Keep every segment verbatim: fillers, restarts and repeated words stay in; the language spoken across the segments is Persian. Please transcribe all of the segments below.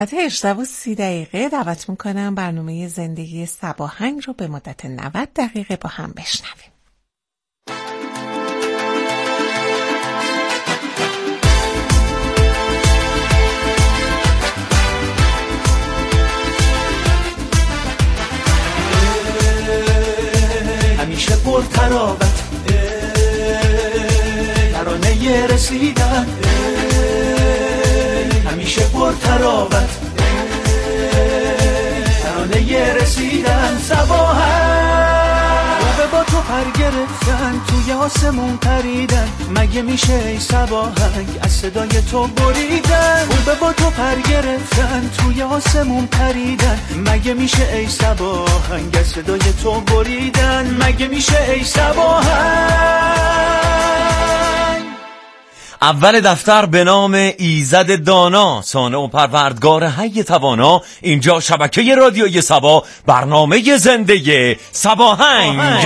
هجده و سی دقیقه دعوت میکنم برنامه زندگی صباهنگ رو به مدت نود دقیقه با هم بشنویم. همیشه پر تراوت ترانه رسیدن، همیشه پر تراوت ترانه رسیدن. صباحنگ روبه با تو پر گرفتن، توی آسمون پریدن، مگه میشه ای صباحنگ از صدای تو بریدن. روبه با تو پر گرفتن، توی آسمون پریدن، مگه میشه ای صباحنگ از صدای تو بریدن. مگه میشه ای صباحنگ. اول دفتر به نام ایزد دانا، صانع و پروردگار حی توانا. اینجا شبکه رادیوی سبا، برنامه زنده صباهنگ.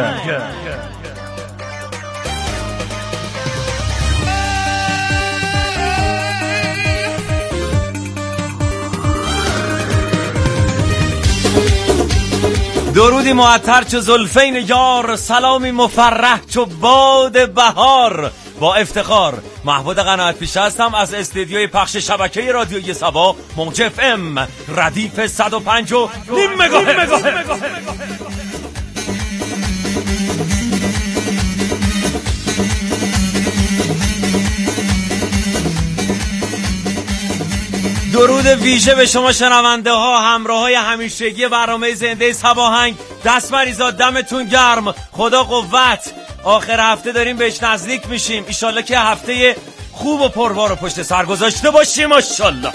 درودی معطر چو زلفین یار، سلامی مفرح چو باد بهار. با افتخار محمود قناعت پیشه هستم از استدیوی پخش شبکه رادیوی سبا، موج اف ام ردیف صد و پنج و نیم مگاهرتز. درود ویژه به شما شنونده ها، همراه های همیشگی برنامه زنده صباهنگ. دست مریزا، دمتون گرم، خدا قوت. آخر هفته داریم بهش نزدیک میشیم، ایشالله که هفته خوب و پربار و پشت سر گذاشته باشیم ماشاءالله.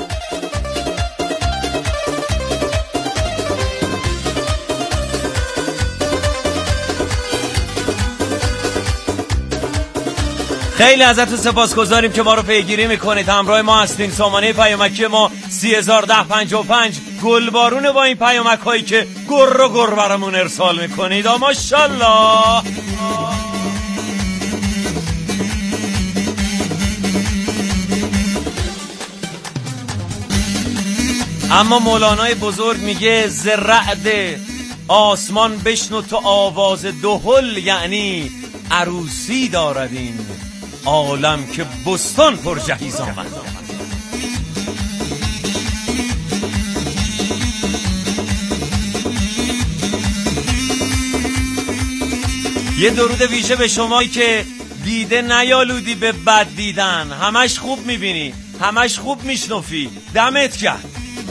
خیلی ازتون سپاسگزاریم که ما رو پیگیری میکنید، همراه ما هستین. سامانه پیامکی ما سی هزار و ده پنجاه و پنج، گلبارونه با این پیامک هایی که گر و گر برامون ارسال میکنید. ماشاءالله. اما مولانای بزرگ میگه ز رعد آسمان بشنو تو آواز دهل، یعنی عروسی دارد این عالم که بستان پر جهیز آمد. یه درود ویژه به شمایی که دیده نیالودی به بد دیدن، همش خوب میبینی، همش خوب میشنفی، دمت کرد.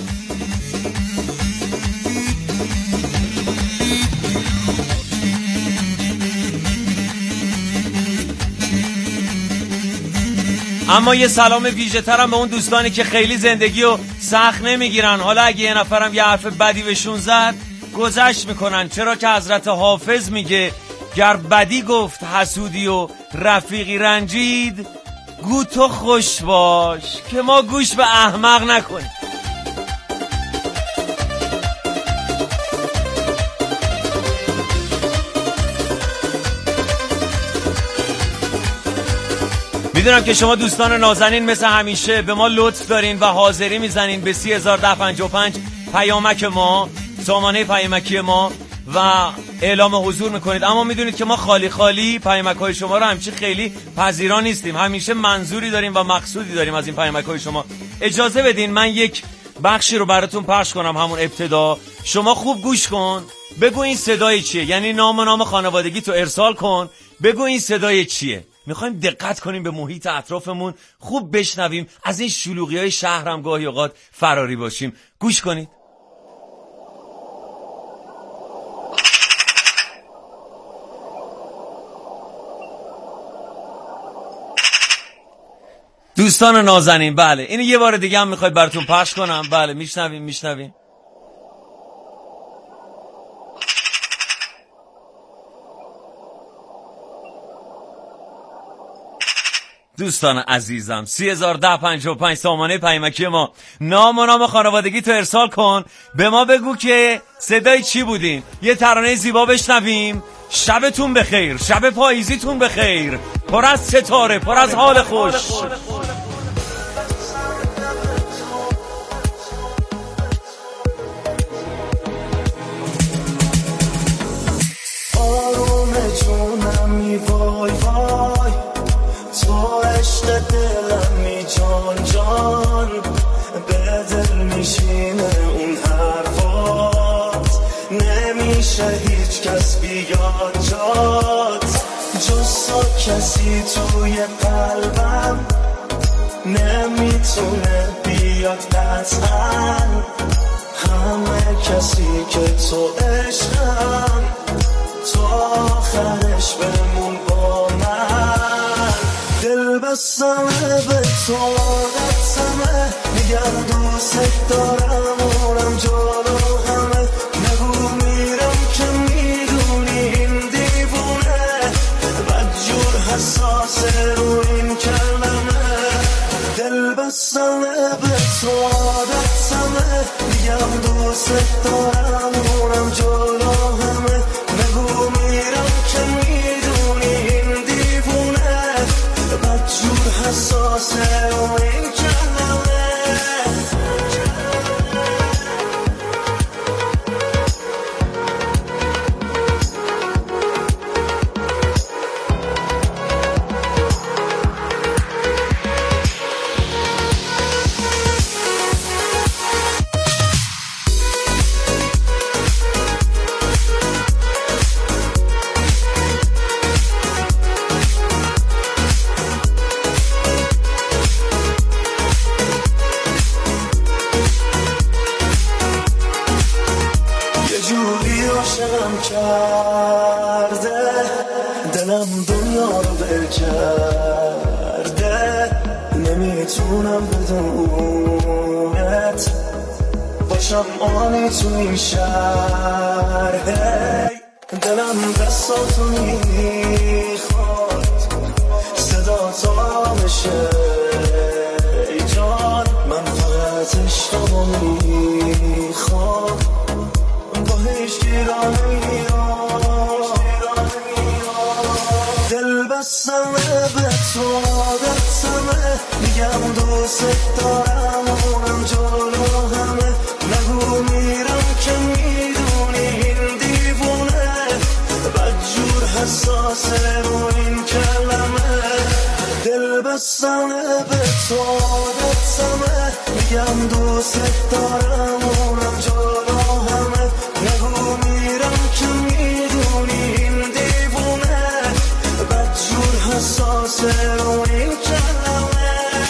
اما یه سلام ویژه ترم به اون دوستانی که خیلی زندگی رو سخت نمیگیرن. حالا اگه یه نفرم یه حرف بدی بهشون زد گذشت میکنن، چرا که حضرت حافظ میگه گر بدی گفت حسودی و رفیقی رنجید، گو تو خوش باش که ما گوش به احمق نکنیم. میدونم که شما دوستان نازنین مثل همیشه به ما لطف دارین و حاضری میزنین به سی هزار و ده پنجاه و پنج پیامک ما، سامانه پیامکی ما، و اعلام حضور میکنید. اما میدونید که ما خالی خالی پیامک های شما رو همچی خیلی پذیرا نیستیم، همیشه منظوری داریم و مقصودی داریم از این پیامک های شما. اجازه بدین من یک بخشی رو براتون پخش کنم. همون ابتدا شما خوب گوش کن، بگو این صدای چیه، یعنی نام و نام خانوادگی تو ارسال کن، بگو این صدای چیه. میخوایم دقت کنیم به محیط اطرافمون، خوب بشنویم، از این شلوغی های شهرم گاهی اوقات فراری باشیم. گوش کنید. دوستان نازنین، بله اینو یه بار دیگه هم میخوای براتون پخش کنم. بله میشنویم میشنویم. دوستان عزیزم، سی هزار و ده پنجاه و پنج سامانه پیامکی ما، نام و نام خانوادگی تو ارسال کن، به ما بگو که صدای چی بودین، یه ترانه زیبا بشنویم. شبتون بخیر، شب پاییزیتون بخیر، پر از ستاره، پر از حال خوش. از بیاد جات جز تو کسی توی قلبم نمیتونه بیاد قطعا همه کسی که تو عشقم تو آخرش بمون با من دل بستمه به تو عادتمه میگم دوست دارم اونم جلو همه نگو میرم که میدونی این دیوونه بدجور حساسه رو این کلمه دل بستمه به تو عادتمه میگم دوست دارم اونم جلو همه نگو میرم که میدونی این دیوونه بدجور حساسه رو این کلمه کرده دلم دنیا رو بل کرده نمیتونم بدونت باشم آنی تو این شهر دلم دستاتو میخواد صدا تا بشه ای جان من فقط عشقمو میخواد با هیچ گیرانه دل بستمه به تو عادتمه میگم دوست دارم اونم جلو همه نگو میرم که میدونی این دیوونه بدجور حساسه رو این کلمه دل بستمه به تو عادتمه میگم دوست دارم اونم جلو همه نگو میرم که میدونی این دیوونه بدجور حساسه رو این کلمه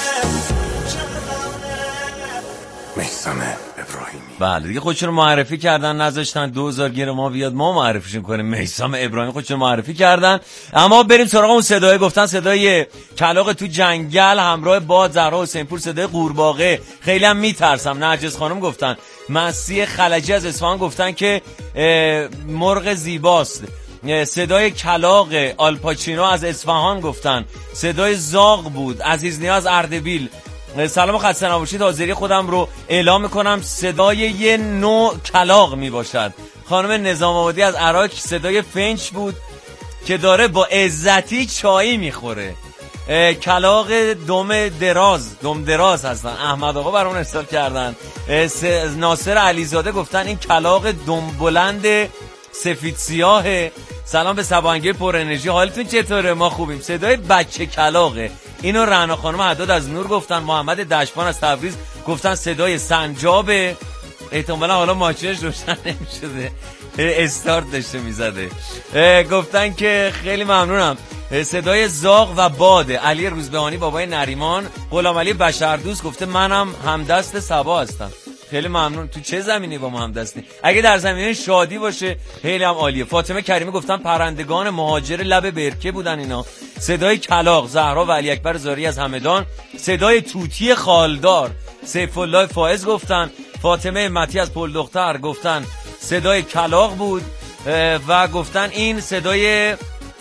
میثم ابراهیمی. بله دیگه خودشون رو معرفی کردن نذاشتن دو هزار گیر ما بیاد ما معرفیشون کنیم. میثم ابراهیمی خودشون معرفی کردن. اما بریم سراغ اون صدای گفتن صدای کلاغ تو جنگل همراه باد زهرا حسین پور صدای قورباغه خیلی هم میترسم. نرجس خانم گفتن مسی خلجی از اصفهان گفتن که مرغ زیباست. صدای کلاغ آلپاچینو از اصفهان گفتن صدای زاغ بود. عزیز نیاز اردبیل سلام و خسته نباشید. حاضری خودم رو اعلام میکنم صدای یه نوع کلاغ میباشد. خانم نظام آبادی از عراق صدای فنچ بود که داره با عزتی چایی میخوره. کلاغ دم دراز دم دراز هستن. احمد آقا برامون ارسال کردن. ناصر علیزاده گفتن این کلاغ دم بلند سفید سیاهه. سلام به سبانگی پر انرژی حالتون چطوره؟ ما خوبیم. صدای بچه کلاغه. اینو رعنا خانم حداد از نور گفتن. محمد دشبان از تبریز گفتن صدای سنجابه. احتمالا حالا ماشینش روشن نمیشده استارت داشته میزده. گفتن که خیلی ممنونم. صدای زاغ و باده. علی روزبهانی بابای نریمان. غلامعلی بشردوست گفته منم همدست سبا هستم. خیلی ممنون. تو چه زمینی با ما هم دستی؟ اگه در زمینه شادی باشه خیلی هم عالیه. فاطمه کریمی گفتن پرندگان مهاجر لب برکه بودن اینا. صدای کلاغ. زهرا و علی اکبر زاری از همدان صدای توتی خالدار. سیف الله فائز گفتن. فاطمه متی از پل دختر گفتن صدای کلاغ بود و گفتن این صدای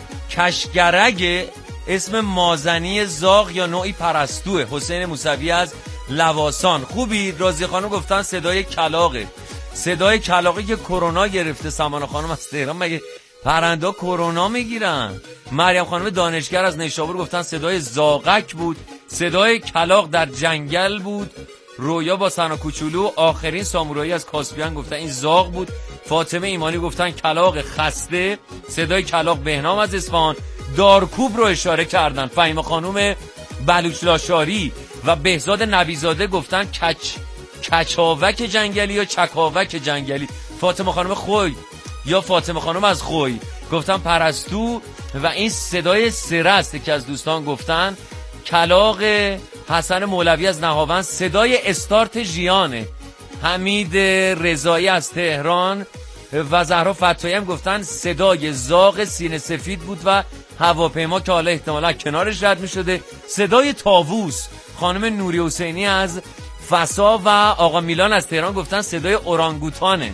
کشگرگ اسم مازنی زاغ یا نوعی پرستوه. حسین موسوی از لواسان. خوبی رازی خانم گفتن صدای کلاغه. صدای کلاغی که کرونا گرفته. سمانه خانم از تهران مگه پرنده کرونا میگیرن؟ مریم خانم دانشگر از نیشابور گفتن صدای زاغک بود. صدای کلاغ در جنگل بود. رویا با سنا کوچولو. آخرین سامورایی از کاسپیان گفتن این زاغ بود. فاطمه ایمانی گفتن کلاغ خسته. صدای کلاغ بهنام از اصفهان. دارکوب رو اشاره کردن. فهیمه خانم بلوچلاشاری و بهزاد نبیزاده گفتن کچ کچاوک جنگلی یا چکاوک جنگلی. فاطمه خانم خوی یا فاطمه خانم از خوی گفتن پرستو و این صدای سره است که از دوستان گفتن. کلاغ حسن مولوی از نهاوند صدای استارت ژیانه. حمید رضایی از تهران و زهرا فتایی هم گفتن صدای زاغ سینه سفید بود و هواپیما که حالا احتمالا کنارش رد می شده. صدای طاووس خانم نوری حسینی از فسا و آقا میلان از تهران گفتن صدای اورانگوتانه.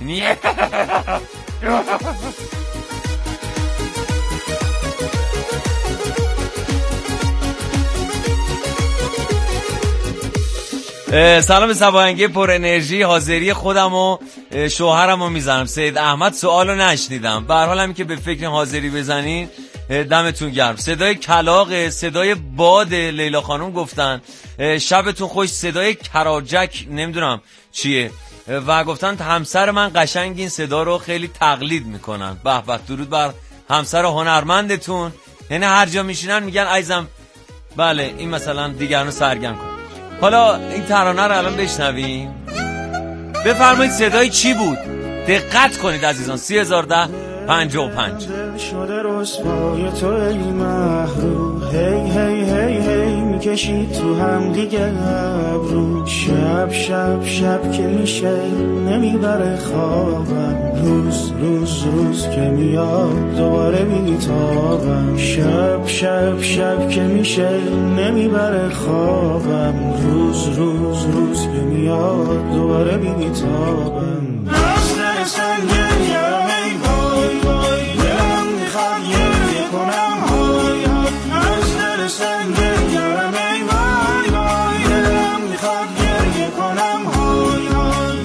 سلام صباحنگی پر انرژی، حاضری خودم و شوهرم رو میزنم. سید احمد سوالو نشنیدم، به هر حال هم که به فکر حاضری بزنین دمتون گرم. صدای کلاغ، صدای باد لیلا خانم گفتن شبتون خوش. صدای کراجک نمیدونم چیه و گفتن همسر من قشنگ این صدا رو خیلی تقلید میکنن. به به، درود بر همسر هنرمندتون. یعنی هر جا میشینن میگن عزیزم بله این مثلا دیگرانو سرگرم کن. حالا این ترانه رو الان بشنویم. بفرمایید صدای چی بود؟ دقت کنید عزیزان. سی هزار و ده پنجاه و پنج شده رسوای تو ای محروم، هی هی هی هی میکشید تو هم دیگه ابرو. شب شب شب که میشه نمیبره خوابم، روز روز روز که میاد دوباره میتابم. شب شب شب که میشه نمیبره خوابم، روز روز روز که میاد دوباره میتابم. از در سنگه یارم ای وای وای، دلم میخواد گریه کنم های های. از در سنگه یارم ای وای وای، دلم میخواد گریه کنم های های.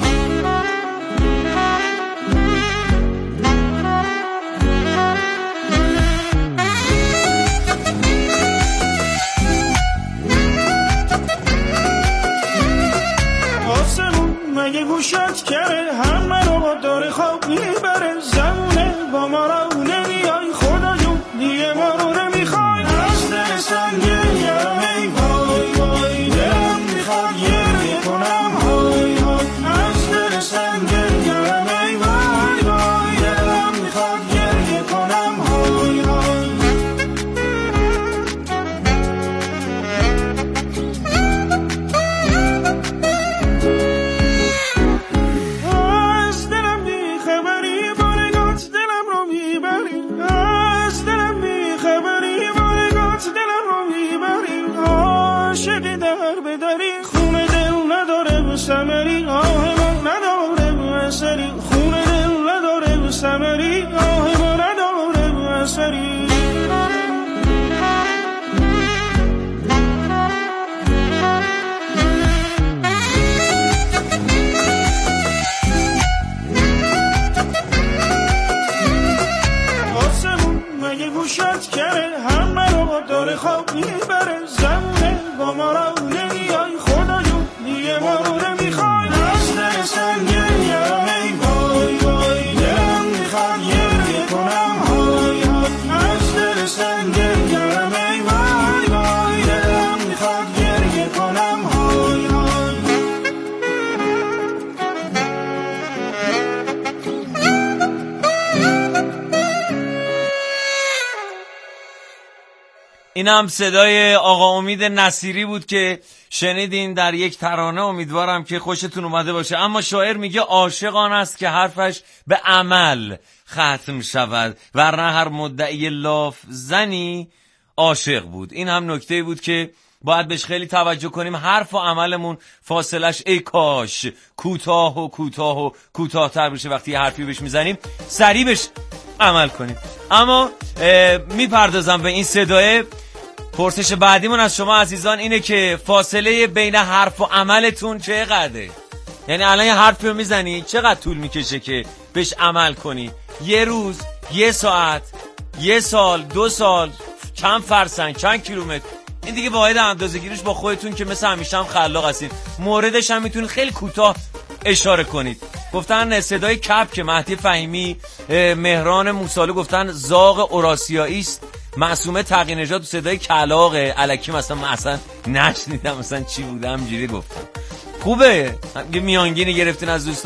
آسمون مگه گوشت کره، همه رو داره خواب میبره. زمونه با ما رو نمیای، خدا جون دیگه ما رو نمیخوای. از دل سنگه یارم ای وای وای، دلم میخواد گریه کنم های های. از دل سنگه یارم ای وای وای، دلم میخواد گریه کنم های های. سمری آه ما نداره بسری، خون دل نداره بسمری آه ما نداره بسری. آسمون مگه گوشت کره، همه رو داره خواب میبره. زمونه با ما رو نمیای، خدا جون دیگه ما رو نمیخوای. از دل سنگه یارم ای وای وای، دلم میخواد گریه کنم های های. از دل سنگه یارم ای وای وای، دلم میخواد گریه کنم های های. این هم صدای آقا امید نصیری بود که شنیدین در یک ترانه. امیدوارم که خوشتون اومده باشه. اما شاعر میگه عاشق آن است که حرفش به عمل ختم شود، ورنه هر مدعی لاف زنی عاشق بود. این هم نکته بود که باید بهش خیلی توجه کنیم. حرف و عملمون فاصلش ای کاش کوتاه و کوتاه و کوتاه‌تر بشه. وقتی یه حرفی بهش میزنیم سریع بهش عمل کنیم. اما میپردازم به این صدای. پرسش بعدیمون از شما عزیزان اینه که فاصله بین حرف و عملتون چقدره؟ یعنی الان یه حرفی رو میزنی چقدر طول میکشه که بهش عمل کنی؟ یه روز، یه ساعت، یه سال، دو سال، چند فرسنگ، چند کیلومتر؟ این دیگه واحد اندازه‌گیریش با خودتون که مثل همیشه هم خلاق هستین. موردش هم میتونید خیلی کوتاه اشاره کنید. گفتن صدای کپ که مهدی فهیمی، مهران موسالو گفتن زاغ اوراسیایی است. معصومه تقی نژاد صدای کلاغه. الکی مثلا من اصلا نشنیدم مثلا چی بوده، همینجوری گفتم. خوبه میانگینی گرفتین از دوستان.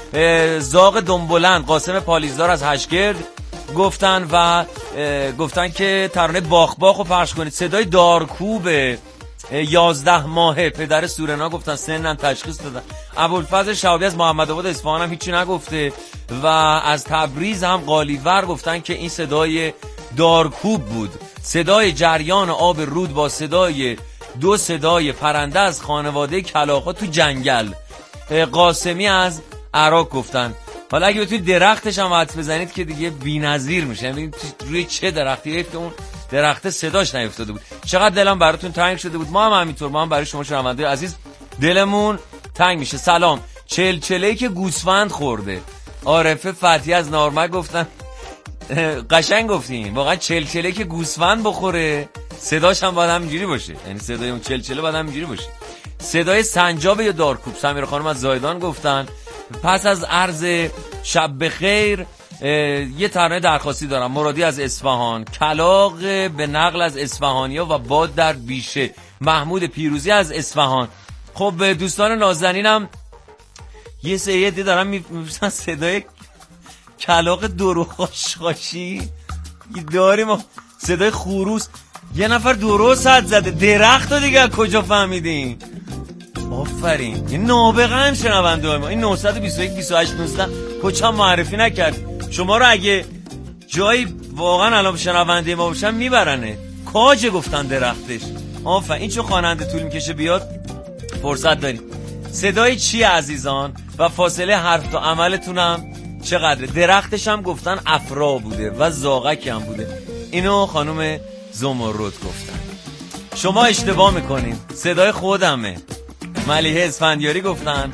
زاغ دنبلند قاسم پالیزدار از هشگرد گفتن و گفتن که ترانه باخ باخ رو پخش کنید. صدای دارکوب یازده ماهه پدر سورنا گفتن، سنن تشخیص دادن. ابوالفضل شهابی از محمد آباد اصفهان هم هیچی نگفته و از تبریز هم قالیور گفتن که این صدای دارکوب بود، صدای جریان آب رود با صدای دو صدای پرنده از خانواده کلاغ‌ها تو جنگل. قاسمی از عراق گفتن. حالا اگه بتونید درختش هم حدس بزنید که دیگه بی‌نظیر میشه، یعنی روی چه درختی که اون درخت صداش نیفتاده بود. چقدر دلم براتون تنگ شده بود. ما هم همینطور، ما هم برای شما شنونده عزیز دلمون تنگ میشه. سلام. چلچله‌ای که گوسفند خورده. عارفه فتحی از نارمک گفتن قشنگ گفتین، واقعا چلچله‌ای که گوسفند بخوره صداش هم باید همینجوری باشه، یعنی صدای اون چلچله باید همینجوری باشه. صدای سنجاب یا دارکوب. سمیرا خانم از زایدان گفتن. پس از عرض شب بخیر یه ترانه درخواستی دارم. مرادی از اصفهان. کلاغ به نقل از اصفهانیا و باد در بیشه. محمود پیروزی از اصفهان. خب دوستان نازنینم یه سیدی دارم میپرسن صدای کلاغ درو خاشخاشی داریم و صدای خروس. یه نفر درو صد زده درخت رو دیگه کجا فهمیدین؟ آفرین. این نابغه‌ن شنونده ما. این نه دو یک بیست و هشت نوزده کجا معرفی نکرد. شما رو اگه جایی واقعا الان شنونده ما باشن میبرنه. کاج گفتن درختش. آفرین. این چه خواننده طول میکشه بیاد. فرصت داریم. صدای چی عزیزان و فاصله حرف تا عملتونم چقدره؟ درختش هم گفتن افرا بوده و زاغک هم بوده. اینو خانم زمرد گفتن. شما اشتباه میکنین، صدای خودمه. ملیحه اسفندیاری گفتن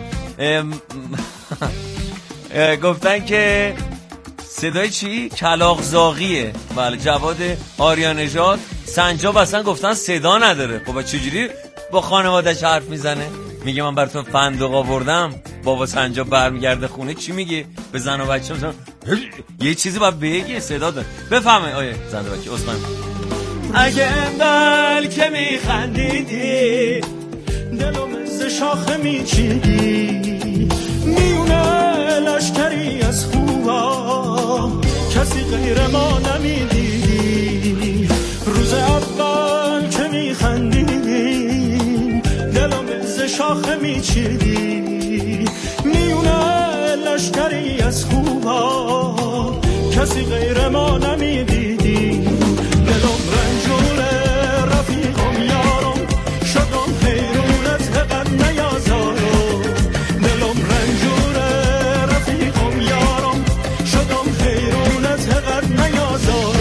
گفتن که صدای چی؟ کلاغ زاغیه. بله. جواد آریانژاد. سنجاب اصلا گفتن صدا نداره. خب چجوری با خانواده‌اش حرف میزنه؟ میگه من براتون فندق آوردم. بابا سنجاب برمیگرده خونه چی میگه؟ به زن و بچه مثلا یه چیزی باید بگی، صدا داره. بفهمه آیه زن و بچه عثمان. اگه انقل که میخندیدی دلم ز شاخه میچیدی، میونه لشکری از خوبا کسی غیر ما نمیدیدی. روز اول که میخندیدی دلم ز شاخه میچیدی، میونه لشکری از خوبا کسی غیر ما نمیدیدی. دلم رنجوره رفیقم یارم شدم حیرونت حقت نیازارم. دلم رنجوره رفیقم یارم شدم حیرونت حقت نیازارم.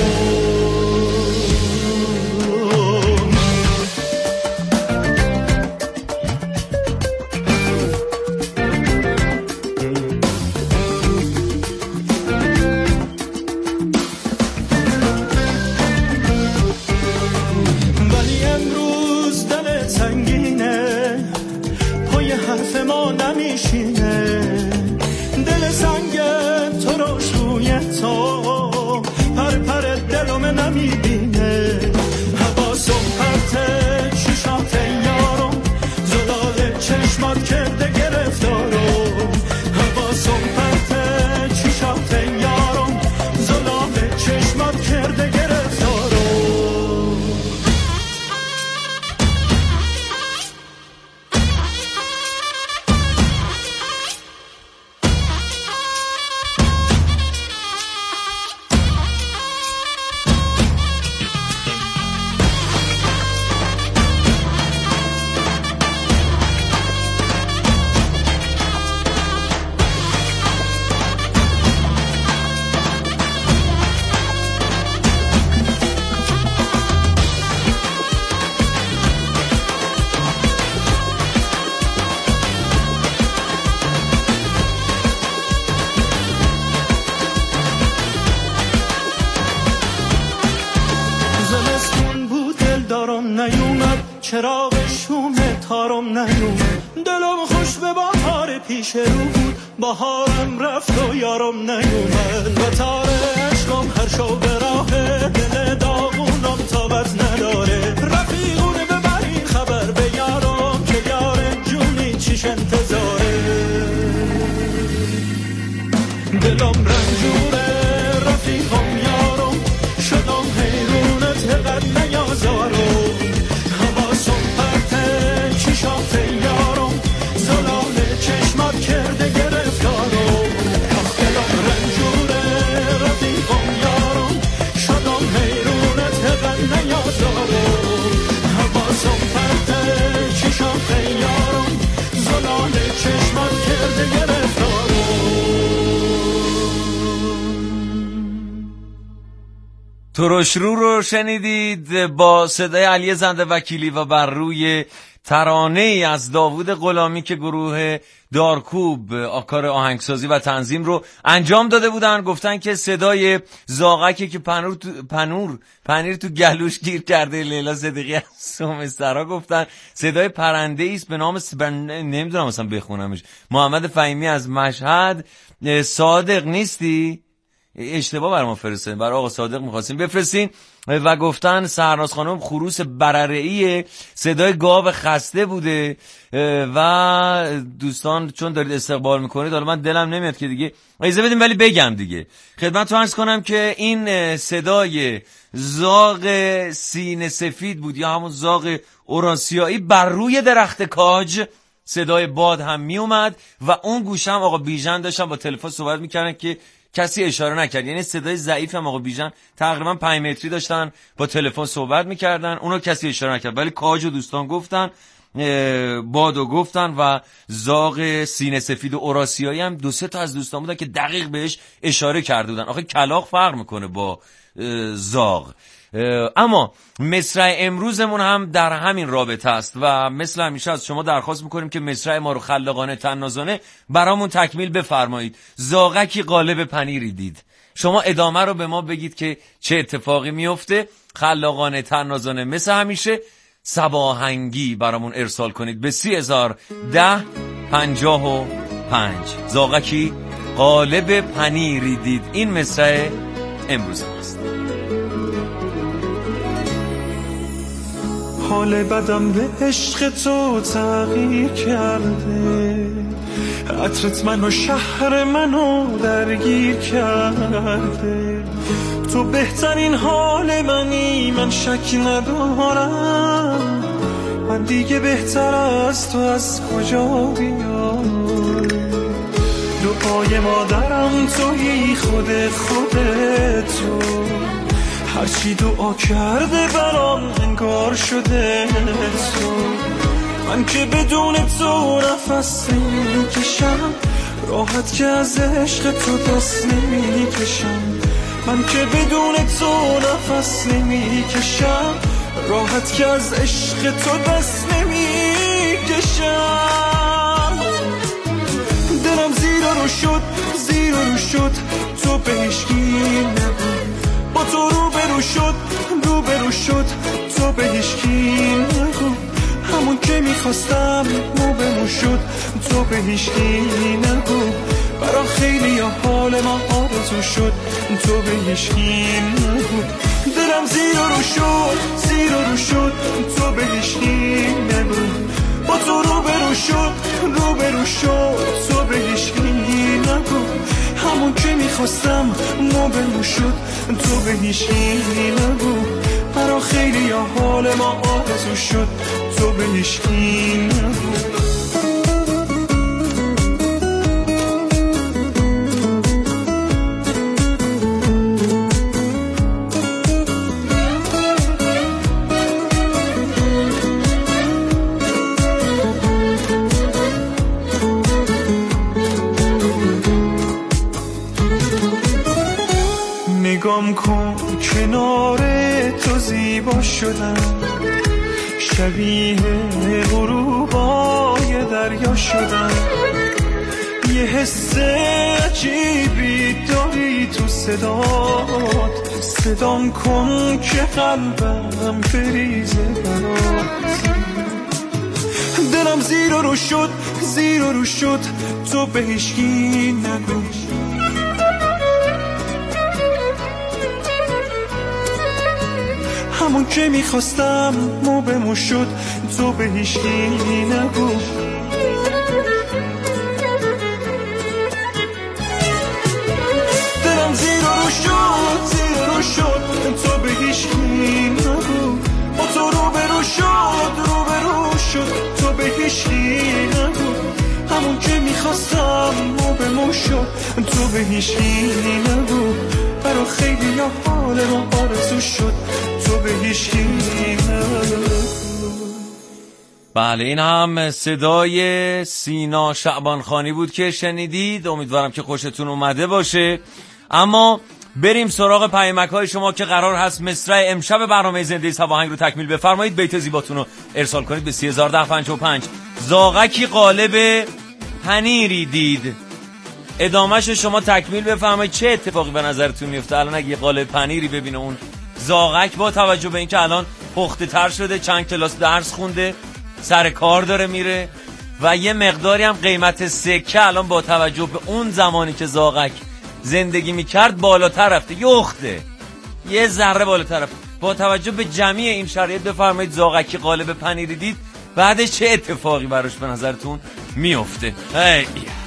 دل سنگ تو رو شوی تو پر پر دلم نمیبینه. حواسم پرته چشات یارم زلال چشمات کرده گرفتارم. حواسم پرته چشات یارم زلال چشمات کرده گرفتارم. چراغ شوم تارم نیومد. دلم خوش به بهار پیش رو بود، بهارم رفت و یارم نیومد. و تار عشقم هر شو به راه دل داغونم تابت نداره. رفیقونه ببرین خبر به یارم که یار جونی چیش انتظاره. دلم رنجوره رفیقم یارم شدم حیرونت قد نیازارم حواسم پرته چشات یارم زلال چشمات کرده گرفتارم دلم رنجوره رفیقم یارم شدم حیرونت قد نیازارم حواسم پرته چشات یارم زلال چشمات کرده گرفتارم. ترش رو رو شنیدید با صدای علی زنده وکیلی و بر روی ترانه ای از داوود غلامی که گروه دارکوب آکار آهنگسازی و تنظیم رو انجام داده بودن. گفتن که صدای زاغکی که پنور تو پنور پنیر تو گلوش گیر کرده لیلا صدیقی از سومسترا گفتن صدای پرنده ایست به نام سبر... نمیدونم مثلا بخونمش. محمد فهیمی از مشهد صادق نیستی؟ اشتباه برام فرستادین، برای آقا صادق می‌خواستین بفرستین و گفتن سهرناز خانم خروس برره‌ای صدای گاو خسته بوده و دوستان چون دارید استقبال میکنید حالا من دلم نمیاد که دیگه اجازه بدیم ولی بگم دیگه خدمتتون عرض کنم که این صدای زاغ سینه سفید بود یا همون زاغ اوراسیایی بر روی درخت کاج. صدای باد هم میومد و اون گوشه هم آقا بیژن داشتن با تلفن صحبت میکردن که کسی اشاره نکرد، یعنی صدای ضعیف هم آقا بیژن تقریبا پنج متری داشتن با تلفن صحبت میکردن، اونو کسی اشاره نکرد ولی کاج و دوستان گفتن، بادو گفتن و زاغ سینه سفید و اوراسیایی هم دو سه تا از دوستان بودن که دقیق بهش اشاره کرده بودن. آخه کلاغ فرق میکنه با زاغ. اما مصرع امروزمون هم در همین رابطه است و مثل همیشه از شما درخواست میکنیم که مصرع ما رو خلاقانه طنازانه برامون تکمیل بفرمایید. زاغکی قالب پنیری دید. شما ادامه رو به ما بگید که چه اتفاقی میفته. خلاقانه طنازانه مثل همیشه صباهنگی برامون ارسال کنید به سی هزار ده پنجاه و پنج. زاغکی قالب پنیری دید. این مصرع امروز است. حال بدم به عشق تو تغییر کرده، عطرت منو شهر منو درگیر کرده، تو بهترین حال منی من شک ندارم، من دیگه بهتر از تو از کجا بیام. دعای مادرم تویی خود خودتو، هرچی دعا کرده برام انگار شده تو، من که بدون تو نفس نمیکشم، راحت که از عشق تو دست نمیکشم، من که بدون تو نفس نمیکشم، راحت که از عشق تو دست نمیکشم. دلم زیر رو شد زیر رو شد تو به هیچکی نگو، با تو رو برو شد رو برو شد تو به هیچکی نگو، همون که میخواستم مو بمو شد تو به هیچکی نگو، برا خیلی ها حال ما آرزو شد تو به هیچکی نگو. دلم زیر رو شد زیر رو شد تو به هیچکی نگو، با تو رو برو شد رو برو شد تو به هیچکی نگو، همون که میخواستم مو بمو شد تو به هیچکی نگو، برا خیلی ها حال ما آرزو شد تو به هیچکی نگو. نگام کن کنار تو زیبا شدم، شبیه غروبای دریا شدم، یه حس عجیبی داری تو صدات، صدام کن که قلبم بریزه برات. دلم زیر رو شد زیر رو شد تو به هیچکی نگو، همون که میخواستم مو بمو شد تو به هیچکی نگو. که میخواستم ما به ما شد تو به هیچی نگو برا خیلی یا حال ما آرزو شد تو به هیچی نگو. بله این هم صدای سینا شعبانخانی بود که شنیدید. امیدوارم که خوشتون اومده باشه. اما بریم سراغ پیامک های شما که قرار هست مصرع امشب برنامه زنده سباهنگ رو تکمیل بفرمایید. بیت زیباتون رو ارسال کنید به سه هزار و ده و پنجاه و پنج. زاغکی قالب پنیری دید. ادامهش شما تکمیل بفرمایید چه اتفاقی به نظرتون میفته الان اگه قالب پنیری ببینه اون زاغک، با توجه به اینکه الان پخته تر شده، چند کلاس درس خونده، سر کار داره میره و یه مقداری هم قیمت سکه الان با توجه به اون زمانی که زاغک زندگی میکرد بالاتر رفته، یخته یه ذره بالاتر رفته. با توجه به جمعی این شرایط بفرمایید زاغکی قالب پنیری دید بعدش چه اتفاقی براش به نظرتون میفته؟ هی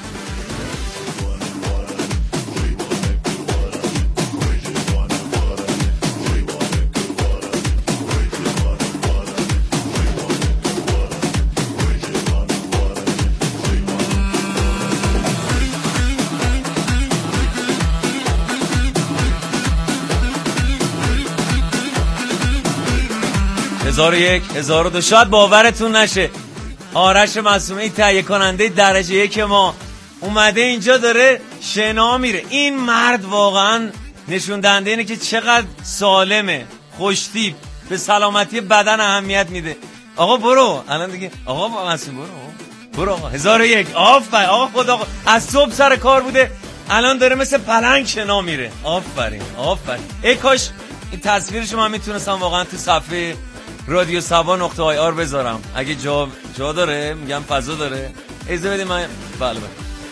هزار و یک هزار و دو. شاید باورتون نشه آرش معصومی تهیه کننده درجه یک ما اومده اینجا داره شنا میره. این مرد واقعا نشون دهنده اینه که چقدر سالمه، خوشتیپ، به سلامتی بدن اهمیت میده. آقا برو الان دیگه، آقا معصوم برو برو آقا. هزار و یک. آفرین آقا، خدا از صبح سر کار بوده الان داره مثل پلنگ شنا میره. آفرین آفرین. ای کاش این تصویرش من میتونستم واقعا تو صفحه رادیو سبا نقطه آی آر بذارم اگه جا جا داره، میگم فضا داره. اجازه بدید من بله بله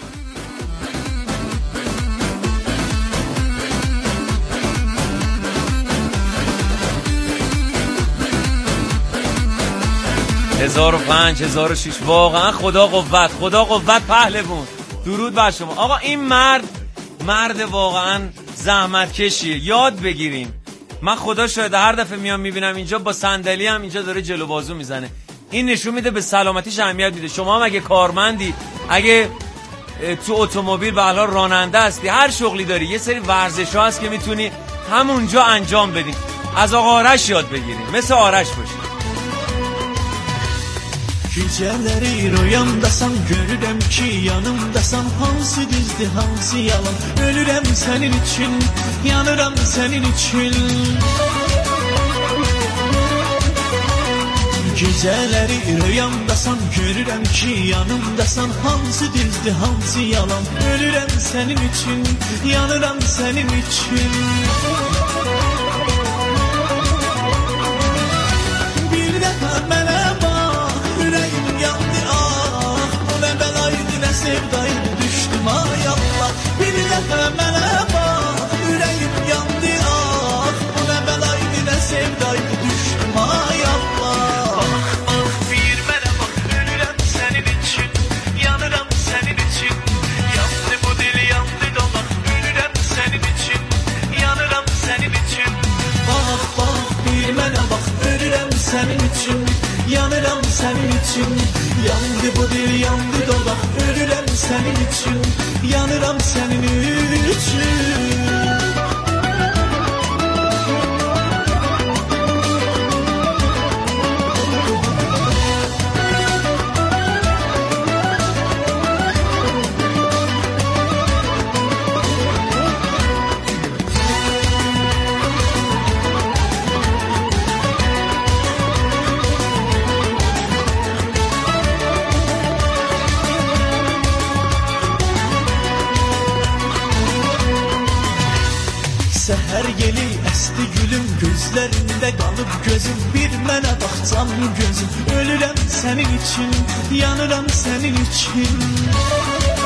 هزار و پنج هزار و شش. واقعا خدا قوت، خدا قوت پهلوون. درود بر شما آقا. این مرد مرد واقعا زحمت کشیه، یاد بگیریم. من خدا شاید هر دفعه میام میبینم اینجا با صندلی هم اینجا داره جلو بازو میزنه. این نشون میده به سلامتیش اهمیت میده. شما هم اگه کارمندی، اگه تو اتومبیل به حال راننده هستی، هر شغلی داری، یه سری ورزش‌ها هست که میتونی همونجا انجام بدی. از آقا آرش یاد begireyim. مثل آرش باشی. Geceleri rüyamdasan görürəm ki yanımdasan. Hansı düzdür hansı yalan, ölürəm sənin için, yanıram sənin için. Geceleri rüyamdasan görürəm ki yanımdasan. Hansı düzdür hansı yalan, ölürəm sənin için, yanıram sənin için. Bir dəfə mənə sevdayım düştüm ay Allah. Bir dəfə mənə bax, ürəyim yandı ah. Bu nə bəlaydı, nə sevdayım düştüm ay Allah. Bax bax bir mənə bax, ölürəm sənin için, yanıram sənin için. Yandı bu dil yandı dolaq, ölürəm sənin için, yanıram sənin için. Bax bax bir mənə bax, ölürəm sənin için, yanıram sənin için. Yandı bu dil yandı dolaq, ölürəm sənin için, yanıram sənin için. Səhər yeli əsti gülüm, gözlərində qalıb gözüm. Bir mənə baxsam gözüm, ölürəm sənin için, yanıram sənin için.